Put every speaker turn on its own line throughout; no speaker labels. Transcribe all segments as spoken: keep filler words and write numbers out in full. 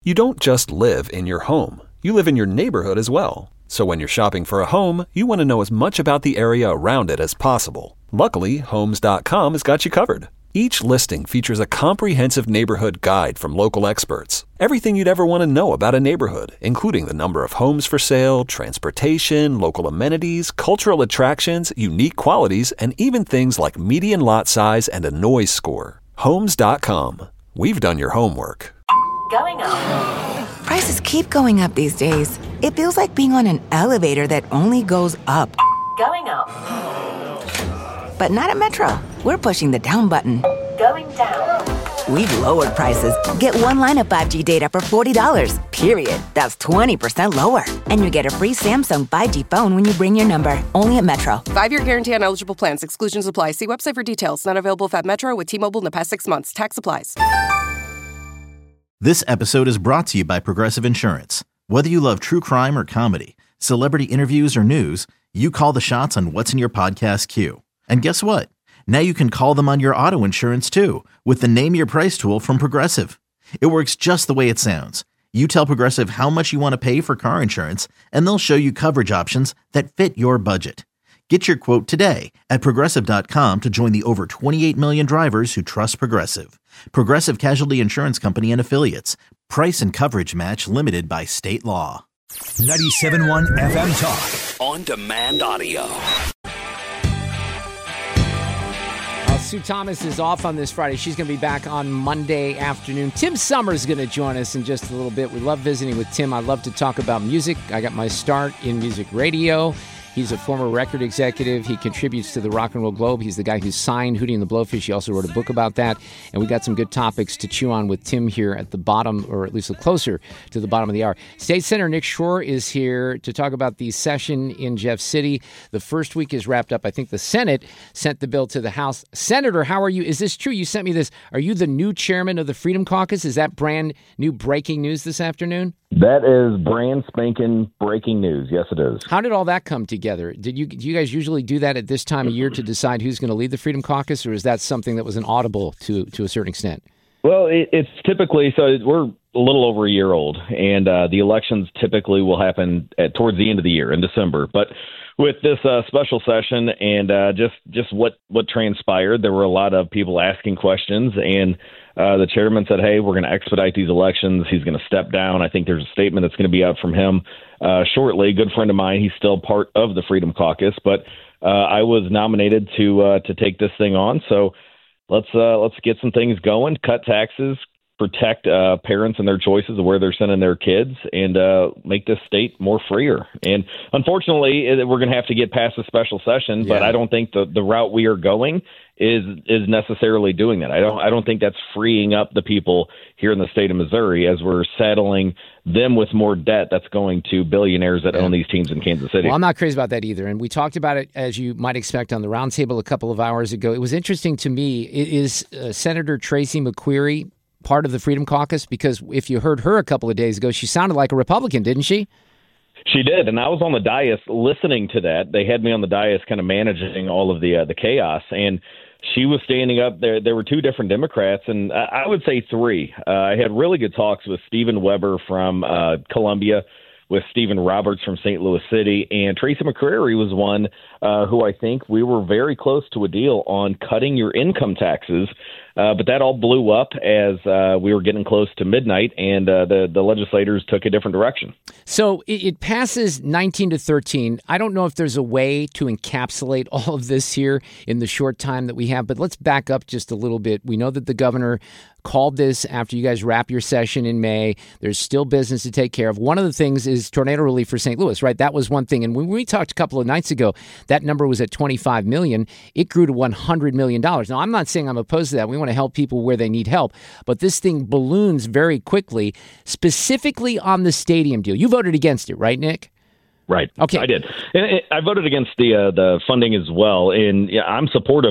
You don't just live in your home. You live in your neighborhood as well. So when you're shopping for a home, you want to know as much about the area around it as possible. Luckily, Homes dot com has got you covered. Each listing features a comprehensive neighborhood guide from local experts. Everything you'd ever want to know about a neighborhood, including the number of homes for sale, transportation, local amenities, cultural attractions, unique qualities, and even things like median lot size and a noise score. Homes dot com. We've done your homework.
Going up.
Prices keep going up these days. It feels like being on an elevator that only goes up.
Going up.
But not at Metro. We're pushing the down button.
Going down.
We've lowered prices. Get one line of five G data for forty dollars, period. That's twenty percent lower. And you get a free Samsung five G phone when you bring your number. Only at Metro.
Five-year guarantee on eligible plans. Exclusions apply. See website for details. Not available if at Metro with T-Mobile in the past six months. Tax applies.
This episode is brought to you by Progressive Insurance. Whether you love true crime or comedy, celebrity interviews or news, you call the shots on what's in your podcast queue. And guess what? Now you can call them on your auto insurance too with the Name Your Price tool from Progressive. It works just the way it sounds. You tell Progressive how much you want to pay for car insurance, and they'll show you coverage options that fit your budget. Get your quote today at Progressive dot com to join the over twenty-eight million drivers who trust Progressive. Progressive Casualty Insurance Company and Affiliates. Price and coverage match limited by state law.
ninety-seven point one F M Talk. On demand audio.
Uh, Sue Thomas is off on this Friday. She's going to be back on Monday afternoon. Tim Summers is going to join us in just a little bit. We love visiting with Tim. I love to talk about music. I got my start in music radio. He's a former record executive. He contributes to the Rock and Roll Globe. He's the guy who signed Hootie and the Blowfish. He also wrote a book about that. And we got some good topics to chew on with Tim here at the bottom, or at least closer to the bottom of the hour. State Senator Nick Schroer is here to talk about the session in Jeff City. The first week is wrapped up. I think the Senate sent the bill to the House. Senator, how are you? Is this true? You sent me this. Are you the new chairman of the Freedom Caucus? Is that brand new breaking news this afternoon?
That is brand spanking breaking news. Yes, it is.
How did all that come together? Did you do you guys usually do that at this time of year to decide who's going to lead the Freedom Caucus, or is that something that was an audible to to a certain extent?
Well, it, it's typically, so we're a little over a year old, and uh, the elections typically will happen at, towards the end of the year in December. But with this uh, special session and uh, just just what, what transpired, there were a lot of people asking questions, and uh, the chairman said, hey, we're going to expedite these elections. He's going to step down. I think there's a statement that's going to be out from him uh, shortly. A good friend of mine, he's still part of the Freedom Caucus, but uh, I was nominated to uh, to take this thing on. So let's uh, let's get some things going, cut taxes, protect uh, parents and their choices of where they're sending their kids, and uh, make this state more freer. And unfortunately, it, we're going to have to get past a special session, yeah. But I don't think the, the route we are going is is necessarily doing that. I don't I don't think that's freeing up the people here in the state of Missouri as we're saddling them with more debt that's going to billionaires that yeah. own these teams in Kansas City.
Well, I'm not crazy about that either. And we talked about it, as you might expect, on the roundtable a couple of hours ago. It was interesting to me. Is uh, Senator Tracy McQuarrie part of the Freedom Caucus? Because if you heard her a couple of days ago, she sounded like a Republican, didn't she?
She did, and I was on the dais listening to that. They had me on the dais kind of managing all of the uh, the chaos, and she was standing up there. There were two different Democrats, and I would say three. Uh, I had really good talks with Stephen Weber from uh, Columbia, with Stephen Roberts from Saint Louis City, and Tracy McCrary was one uh, who I think we were very close to a deal on cutting your income taxes. Uh, but that all blew up as uh, we were getting close to midnight, and uh, the, the legislators took a different direction.
So it, it passes nineteen to thirteen. I don't know if there's a way to encapsulate all of this here in the short time that we have, but let's back up just a little bit. We know that the governor called this after you guys wrap your session in May. There's still business to take care of. One of the things is tornado relief for Saint Louis, right? That was one thing. And when we talked a couple of nights ago, that number was at twenty-five million dollars. It grew to one hundred million dollars. Now, I'm not saying I'm opposed to that. We want to help people where they need help. But this thing balloons very quickly, specifically on the stadium deal. You voted against it, right, Nick?
Right.
Okay.
I did. And I voted against the uh, the funding as well. And yeah, I'm supportive of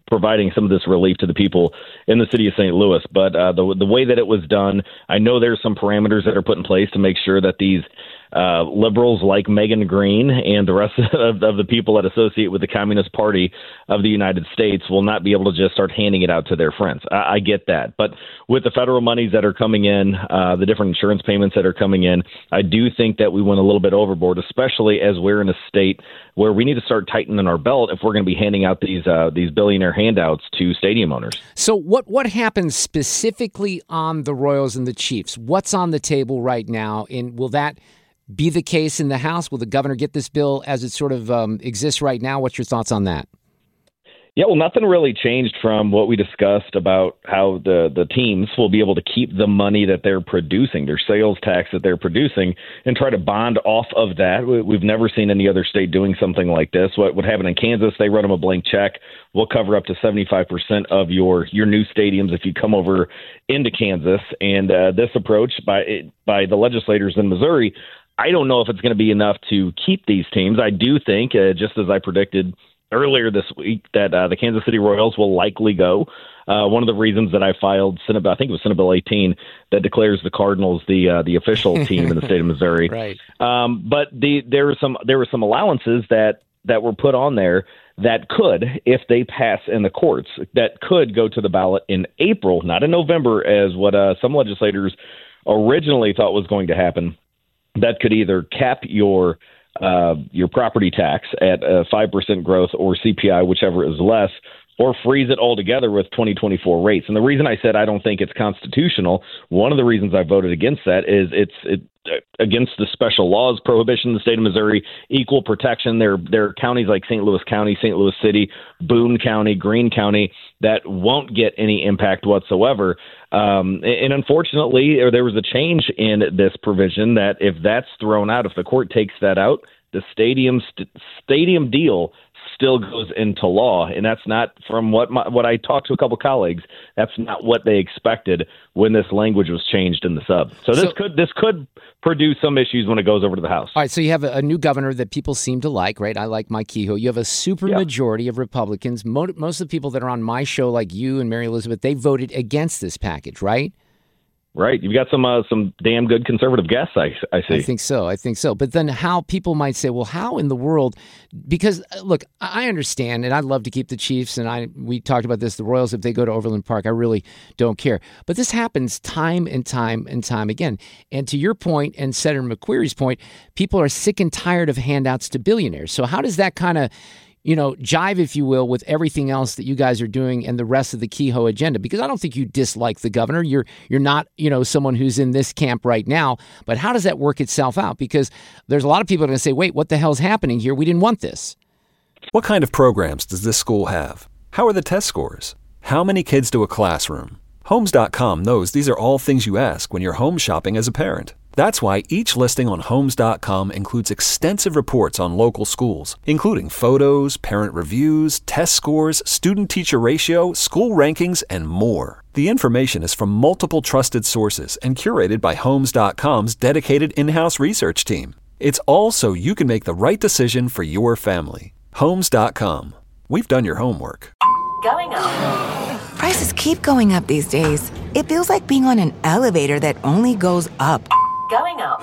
providing some of this relief to the people in the city of Saint Louis. But uh, the the way that it was done, I know there's some parameters that are put in place to make sure that these uh, liberals like Megan Green and the rest of, of the people that associate with the Communist Party of the United States will not be able to just start handing it out to their friends. I, I get that. But with the federal monies that are coming in, uh, the different insurance payments that are coming in, I do think that we went a little bit overboard, especially as we're in a state where we need to start tightening our belt if we're going to be handing out these uh, these billionaire handouts to stadium owners.
So what, what happens specifically on the Royals and the Chiefs? What's on the table right now? And will that be the case in the House? Will the governor get this bill as it sort of um, exists right now? What's your thoughts on that?
Yeah, well, nothing really changed from what we discussed about how the, the teams will be able to keep the money that they're producing, their sales tax that they're producing, and try to bond off of that. We've never seen any other state doing something like this. What would happen in Kansas, they run them a blank check. We'll cover up to seventy-five percent of your, your new stadiums if you come over into Kansas. And uh, this approach by by the legislators in Missouri, I don't know if it's going to be enough to keep these teams. I do think, uh, just as I predicted earlier this week, that uh, the Kansas City Royals will likely go. Uh, one of the reasons that I filed Senate Bill, I think it was Senate Bill eighteen, that declares the Cardinals the uh, the official team in the state of Missouri.
Right.
Um, but the there were some there were some allowances that that were put on there that could, if they pass in the courts, that could go to the ballot in April, not in November, as what uh, some legislators originally thought was going to happen. That could either cap your uh, your property tax at uh, five percent growth or C P I, whichever is less, or freeze it altogether with twenty twenty-four rates. And the reason I said I don't think it's constitutional, one of the reasons I voted against that is it's it, against the special laws prohibition in the state of Missouri, equal protection. There, there are counties like Saint Louis County, Saint Louis City, Boone County, Greene County that won't get any impact whatsoever. Um, and unfortunately, there was a change in this provision that if that's thrown out, if the court takes that out, the stadium st- stadium deal still goes into law, and that's not, from what my, what I talked to a couple colleagues, that's not what they expected when this language was changed in the sub. So this so, could this could produce some issues when it goes over to the House.
All right, so you have a, a new governor that people seem to like, right? I like Mike Kehoe. You have a super yeah. majority of Republicans. Mo- most of the people that are on my show, like you and Mary Elizabeth, they voted against this package, right?
Right. You've got some uh, some damn good conservative guests, I, I see.
I think so. I think so. But then how people might say, well, how in the world? Because, look, I understand, and I'd love to keep the Chiefs, and I we talked about this, the Royals, if they go to Overland Park, I really don't care. But this happens time and time and time again. And to your point, and Senator McQueary's point, people are sick and tired of handouts to billionaires. So how does that kind of, you know, jive, if you will, with everything else that you guys are doing and the rest of the Kehoe agenda? Because I don't think you dislike the governor. You're you're not, you know, someone who's in this camp right now. But how does that work itself out? Because there's a lot of people that are going to say, wait, what the hell's happening here? We didn't want this.
What kind of programs does this school have? How are the test scores? How many kids do a classroom? Homes dot com knows these are all things you ask when you're home shopping as a parent. That's why each listing on Homes dot com includes extensive reports on local schools, including photos, parent reviews, test scores, student-teacher ratio, school rankings, and more. The information is from multiple trusted sources and curated by Homes dot com's dedicated in-house research team. It's all so you can make the right decision for your family. Homes dot com. We've done your homework.
Going up.
Prices keep going up these days. It feels like being on an elevator that only goes up.
Going up.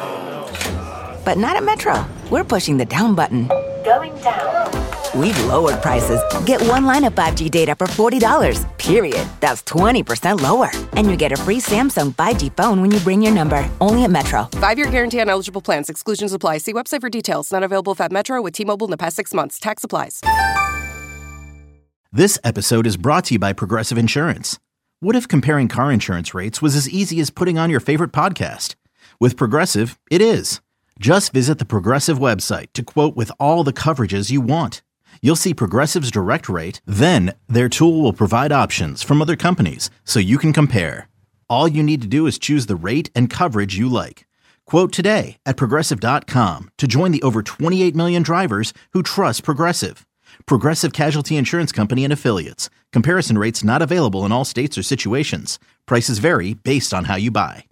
But not at Metro. We're pushing the down button.
Going down.
We've lowered prices. Get one line of five G data for forty dollars, period. That's twenty percent lower. And you get a free Samsung five G phone when you bring your number. Only at Metro.
Five-year guarantee on eligible plans. Exclusions apply. See website for details. Not available at Metro with T-Mobile in the past six months. Tax applies.
This episode is brought to you by Progressive Insurance. What if comparing car insurance rates was as easy as putting on your favorite podcast? With Progressive, it is. Just visit the Progressive website to quote with all the coverages you want. You'll see Progressive's direct rate, then their tool will provide options from other companies so you can compare. All you need to do is choose the rate and coverage you like. Quote today at Progressive dot com to join the over twenty-eight million drivers who trust Progressive. Progressive Casualty Insurance Company and Affiliates. Comparison rates not available in all states or situations. Prices vary based on how you buy.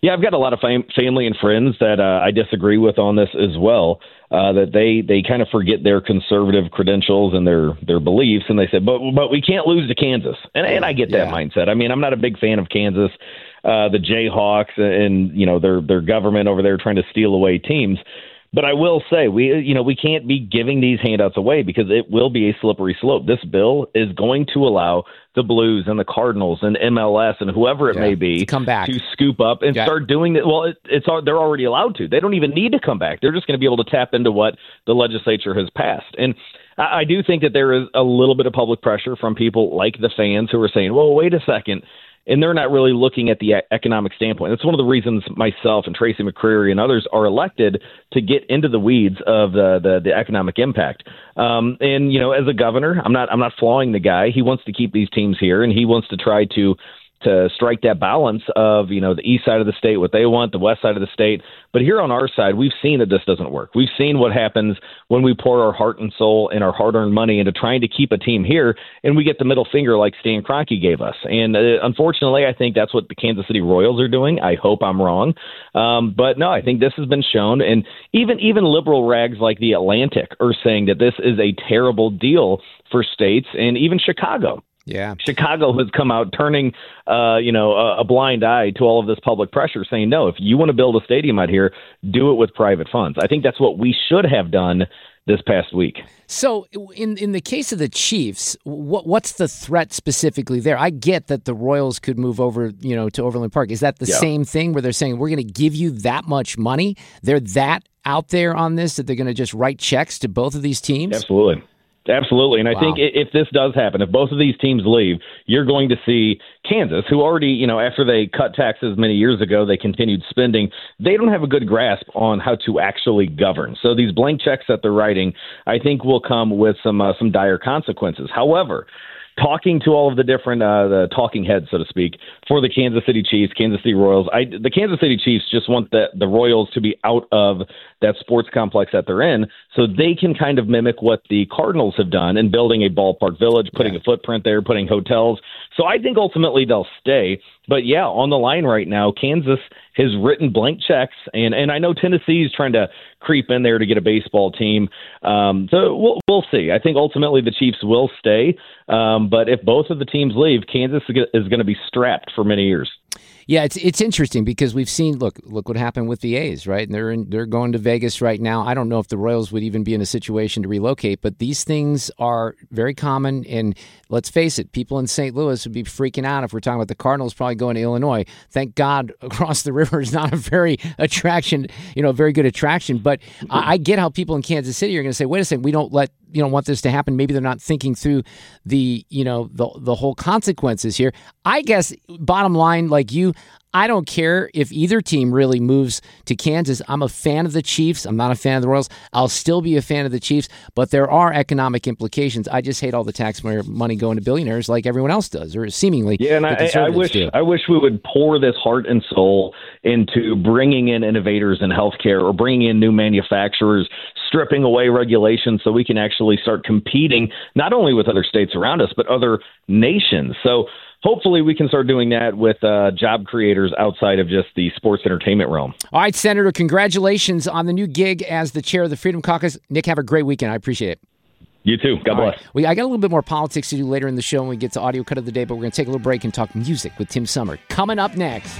yeah, I've got a lot of fam- family and friends that uh, I disagree with on this as well. Uh, that they, they kind of forget their conservative credentials and their, their beliefs, and they said, but but we can't lose to Kansas. And, and I get that
Yeah.
mindset. I mean, I'm not a big fan of Kansas, uh, the Jayhawks, and you know their their government over there trying to steal away teams. But I will say, we you know we can't be giving these handouts away because it will be a slippery slope. This bill is going to allow the Blues and the Cardinals and M L S and whoever it
Yeah,
may be
to come back.
to scoop up and
Yeah.
start doing it. Well, it, it's al- they're already allowed to. They don't even need to come back. They're just going to be able to tap into what the legislature has passed. And I, I do think that there is a little bit of public pressure from people like the fans who are saying, well, wait a second. And they're not really looking at the e- economic standpoint. That's one of the reasons myself and Tracy McCreary and others are elected to get into the weeds of the the, the economic impact. Um, and you know, as a governor, I'm not I'm not flawing the guy. He wants to keep these teams here, and he wants to try to to strike that balance of, you know, the east side of the state, what they want, the west side of the state. But here on our side, we've seen that this doesn't work. We've seen what happens when we pour our heart and soul and our hard-earned money into trying to keep a team here, and we get the middle finger like Stan Kroenke gave us. And uh, unfortunately, I think that's what the Kansas City Royals are doing. I hope I'm wrong. Um, but no, I think this has been shown. And even, even liberal rags like The Atlantic are saying that this is a terrible deal for states, and even Chicago.
Yeah.
Chicago has come out turning, uh, you know, a, a blind eye to all of this public pressure, saying, no, if you want to build a stadium out here, do it with private funds. I think that's what we should have done this past week.
So in in the case of the Chiefs, what what's the threat specifically there? I get that the Royals could move over, you know, to Overland Park. Is that the
Yeah.
same thing where they're saying we're going to give you that much money? They're that out there on this that they're going to just write checks to both of these teams?
Absolutely. Absolutely. And I
Wow.
think i- if this does happen, if both of these teams leave, you're going to see Kansas, who already, you know, after they cut taxes many years ago, they continued spending. They don't have a good grasp on how to actually govern. So these blank checks that they're writing, I think, will come with some uh, some dire consequences. However, talking to all of the different uh, the talking heads, so to speak, for the Kansas City Chiefs, Kansas City Royals, I, the Kansas City Chiefs just want the, the Royals to be out of that sports complex that they're in so they can kind of mimic what the Cardinals have done in building a ballpark village, putting
Yeah.
a footprint there, putting hotels. So I think ultimately they'll stay. But, yeah, on the line right now, Kansas has written blank checks, and, and I know Tennessee is trying to creep in there to get a baseball team. Um, so we'll, we'll see. I think ultimately the Chiefs will stay. Um, but if both of the teams leave, Kansas is going to be strapped for many years.
Yeah, it's it's interesting because we've seen look look what happened with the A's, right? And they're in, they're going to Vegas right now. I don't know if the Royals would even be in a situation to relocate, but these things are very common. And let's face it, people in Saint Louis would be freaking out if we're talking about the Cardinals probably going to Illinois. Thank God, across the river is not a very attraction, you know, a very good attraction. But I, I get how people in Kansas City are going to say, wait a second, we don't let you know want this to happen. Maybe they're not thinking through the you know the the whole consequences here. I guess bottom line, like you, I don't care if either team really moves to Kansas. I'm a fan of the Chiefs. I'm not a fan of the Royals. I'll still be a fan of the Chiefs, but there are economic implications. I just hate all the taxpayer money going to billionaires like everyone else does, or seemingly.
Yeah, and
the
I, I
conservatives
wish
do.
I wish we would pour this heart and soul into bringing in innovators in healthcare or bringing in new manufacturers, stripping away regulations so we can actually start competing not only with other states around us, but other nations. So hopefully we can start doing that with uh, job creators outside of just the sports entertainment realm.
All right, Senator, congratulations on the new gig as the chair of the Freedom Caucus. Nick, have a great weekend. I appreciate it.
You too. God
All
bless.
right. We, I got a little bit more politics to do later in the show when we get to audio cut of the day, but we're going to take a little break and talk music with Tim Summer. Coming up next.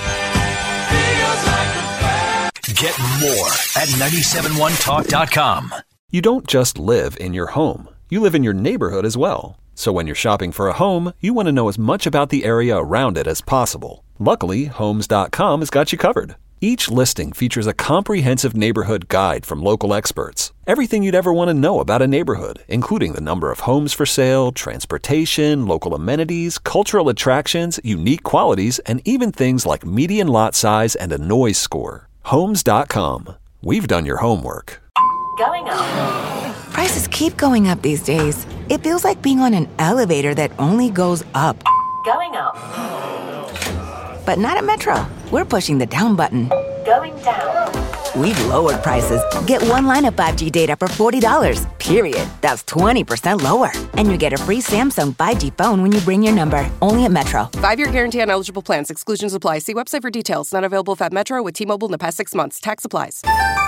Get more at nine seven one talk dot com.
You don't just live in your home. You live in your neighborhood as well. So when you're shopping for a home, you want to know as much about the area around it as possible. Luckily, Homes dot com has got you covered. Each listing features a comprehensive neighborhood guide from local experts. Everything you'd ever want to know about a neighborhood, including the number of homes for sale, transportation, local amenities, cultural attractions, unique qualities, and even things like median lot size and a noise score. Homes dot com. We've done your homework.
Going up.
Prices keep going up these days. It feels like being on an elevator that only goes up.
Going up.
But not at Metro. We're pushing the down button.
Going down.
We've lowered prices. Get one line of five G data for forty dollars, period. That's twenty percent lower. And you get a free Samsung five G phone when you bring your number. Only at Metro.
Five-year guarantee on eligible plans. Exclusions apply. See website for details. Not available at Metro with T-Mobile in the past six months. Tax applies.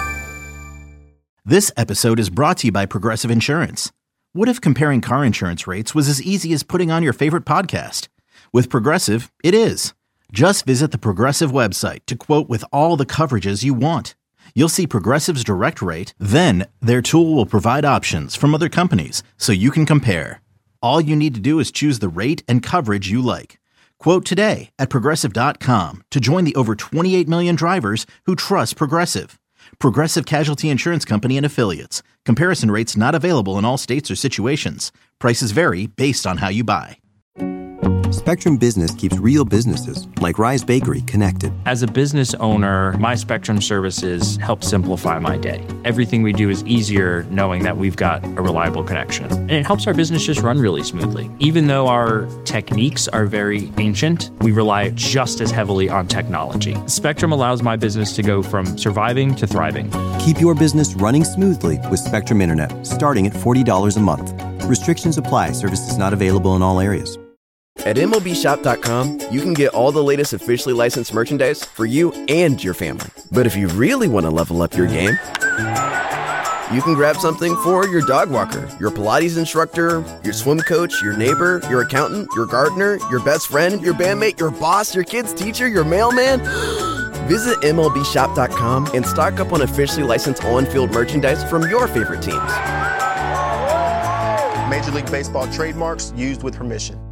This episode is brought to you by Progressive Insurance. What if comparing car insurance rates was as easy as putting on your favorite podcast? With Progressive, it is. Just visit the Progressive website to quote with all the coverages you want. You'll see Progressive's direct rate, then their tool will provide options from other companies so you can compare. All you need to do is choose the rate and coverage you like. Quote today at Progressive dot com to join the over twenty-eight million drivers who trust Progressive. Progressive Casualty Insurance Company and Affiliates. Comparison rates not available in all states or situations. Prices vary based on how you buy.
Spectrum Business keeps real businesses, like Rise Bakery, connected.
As a business owner, my Spectrum services help simplify my day. Everything we do is easier knowing that we've got a reliable connection. And it helps our business just run really smoothly. Even though our techniques are very ancient, we rely just as heavily on technology. Spectrum allows my business to go from surviving to thriving.
Keep your business running smoothly with Spectrum Internet, starting at forty dollars a month. Restrictions apply. Services not available in all areas.
At M L B Shop dot com, you can get all the latest officially licensed merchandise for you and your family. But if you really want to level up your game, you can grab something for your dog walker, your Pilates instructor, your swim coach, your neighbor, your accountant, your gardener, your best friend, your bandmate, your boss, your kid's teacher, your mailman. Visit M L B Shop dot com and stock up on officially licensed on-field merchandise from your favorite teams.
Major League Baseball trademarks used with permission.